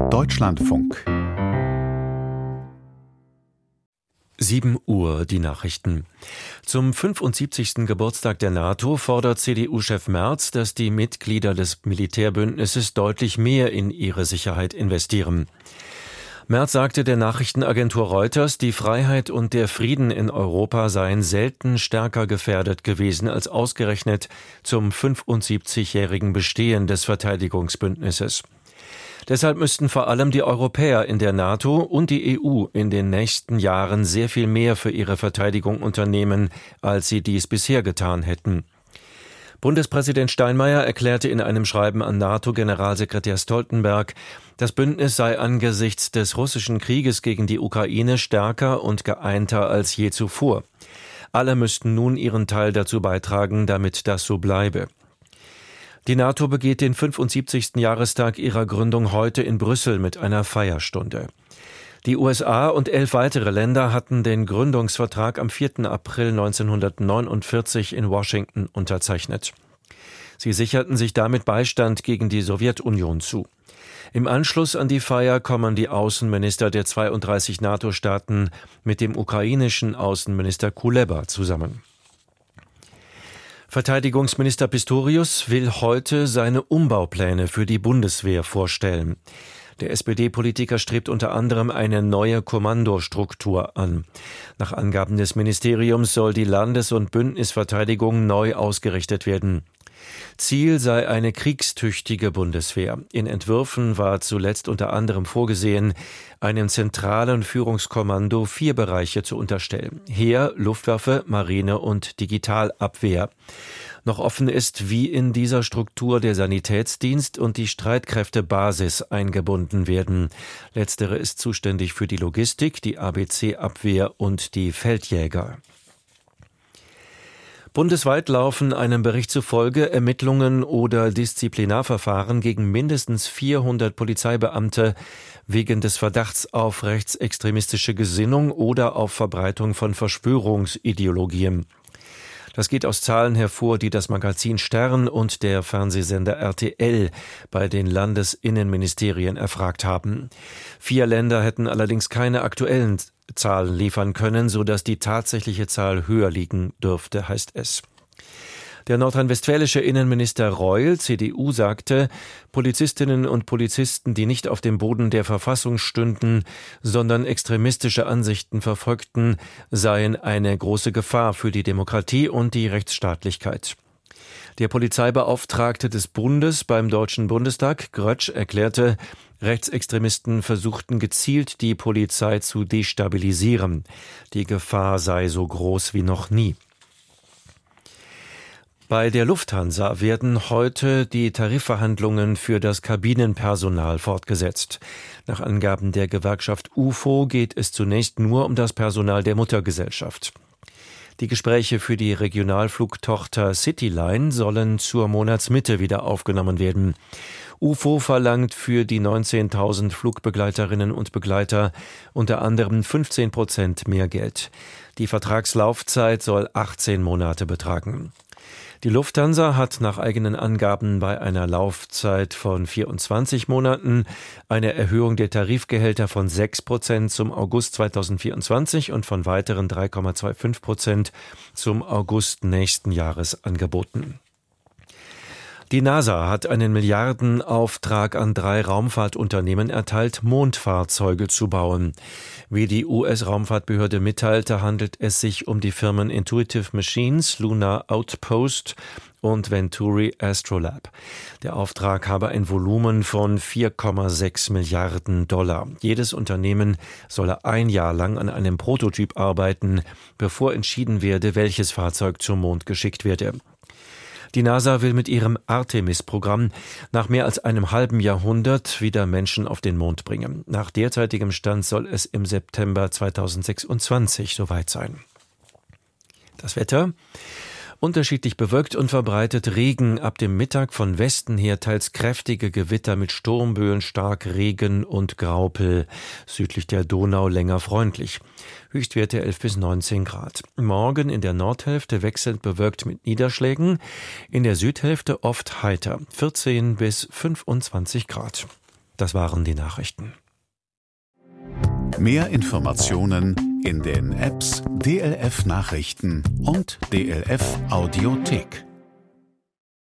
Deutschlandfunk. 7 Uhr, die Nachrichten. Zum 75. Geburtstag der NATO fordert CDU-Chef Merz, dass die Mitglieder des Militärbündnisses deutlich mehr in ihre Sicherheit investieren. Merz sagte der Nachrichtenagentur Reuters, die Freiheit und der Frieden in Europa seien selten stärker gefährdet gewesen als ausgerechnet zum 75-jährigen Bestehen des Verteidigungsbündnisses. Deshalb müssten vor allem die Europäer in der NATO und die EU in den nächsten Jahren sehr viel mehr für ihre Verteidigung unternehmen, als sie dies bisher getan hätten. Bundespräsident Steinmeier erklärte in einem Schreiben an NATO-Generalsekretär Stoltenberg, das Bündnis sei angesichts des russischen Krieges gegen die Ukraine stärker und geeinter als je zuvor. Alle müssten nun ihren Teil dazu beitragen, damit das so bleibe. Die NATO begeht den 75. Jahrestag ihrer Gründung heute in Brüssel mit einer Feierstunde. Die USA und 11 weitere Länder hatten den Gründungsvertrag am 4. April 1949 in Washington unterzeichnet. Sie sicherten sich damit Beistand gegen die Sowjetunion zu. Im Anschluss an die Feier kommen die Außenminister der 32 NATO-Staaten mit dem ukrainischen Außenminister Kuleba zusammen. Verteidigungsminister Pistorius will heute seine Umbaupläne für die Bundeswehr vorstellen. Der SPD-Politiker strebt unter anderem eine neue Kommandostruktur an. Nach Angaben des Ministeriums soll die Landes- und Bündnisverteidigung neu ausgerichtet werden. Ziel sei eine kriegstüchtige Bundeswehr. In Entwürfen war zuletzt unter anderem vorgesehen, einem zentralen Führungskommando 4 Bereiche zu unterstellen: Heer, Luftwaffe, Marine und Digitalabwehr. Noch offen ist, wie in dieser Struktur der Sanitätsdienst und die Streitkräftebasis eingebunden werden. Letztere ist zuständig für die Logistik, die ABC-Abwehr und die Feldjäger. Bundesweit laufen einem Bericht zufolge Ermittlungen oder Disziplinarverfahren gegen mindestens 400 Polizeibeamte wegen des Verdachts auf rechtsextremistische Gesinnung oder auf Verbreitung von Verschwörungsideologien. Das geht aus Zahlen hervor, die das Magazin Stern und der Fernsehsender RTL bei den Landesinnenministerien erfragt haben. 4 Länder hätten allerdings keine aktuellen Zahlen liefern können, sodass die tatsächliche Zahl höher liegen dürfte, heißt es. Der nordrhein-westfälische Innenminister Reul, CDU, sagte, Polizistinnen und Polizisten, die nicht auf dem Boden der Verfassung stünden, sondern extremistische Ansichten verfolgten, seien eine große Gefahr für die Demokratie und die Rechtsstaatlichkeit. Der Polizeibeauftragte des Bundes beim Deutschen Bundestag, Grötsch, erklärte, Rechtsextremisten versuchten gezielt, die Polizei zu destabilisieren. Die Gefahr sei so groß wie noch nie. Bei der Lufthansa werden heute die Tarifverhandlungen für das Kabinenpersonal fortgesetzt. Nach Angaben der Gewerkschaft UFO geht es zunächst nur um das Personal der Muttergesellschaft. Die Gespräche für die Regionalflugtochter Cityline sollen zur Monatsmitte wieder aufgenommen werden. UFO verlangt für die 19.000 Flugbegleiterinnen und Begleiter unter anderem 15% mehr Geld. Die Vertragslaufzeit soll 18 Monate betragen. Die Lufthansa hat nach eigenen Angaben bei einer Laufzeit von 24 Monaten eine Erhöhung der Tarifgehälter von 6% zum August 2024 und von weiteren 3,25% zum August nächsten Jahres angeboten. Die NASA hat einen Milliardenauftrag an 3 Raumfahrtunternehmen erteilt, Mondfahrzeuge zu bauen. Wie die US-Raumfahrtbehörde mitteilte, handelt es sich um die Firmen Intuitive Machines, Lunar Outpost und Venturi Astrolab. Der Auftrag habe ein Volumen von 4,6 Milliarden $. Jedes Unternehmen solle 1 Jahr lang an einem Prototyp arbeiten, bevor entschieden werde, welches Fahrzeug zum Mond geschickt werde. Die NASA will mit ihrem Artemis-Programm nach mehr als einem halben Jahrhundert wieder Menschen auf den Mond bringen. Nach derzeitigem Stand soll es im September 2026 soweit sein. Das Wetter: unterschiedlich bewölkt und verbreitet Regen, ab dem Mittag von Westen her teils kräftige Gewitter mit Sturmböen, stark Regen und Graupel. Südlich der Donau länger freundlich. Höchstwerte 11 bis 19 Grad. Morgen in der Nordhälfte wechselnd bewölkt mit Niederschlägen, in der Südhälfte oft heiter, 14 bis 25 Grad. Das waren die Nachrichten. Mehr Informationen in den Apps DLF Nachrichten und DLF Audiothek.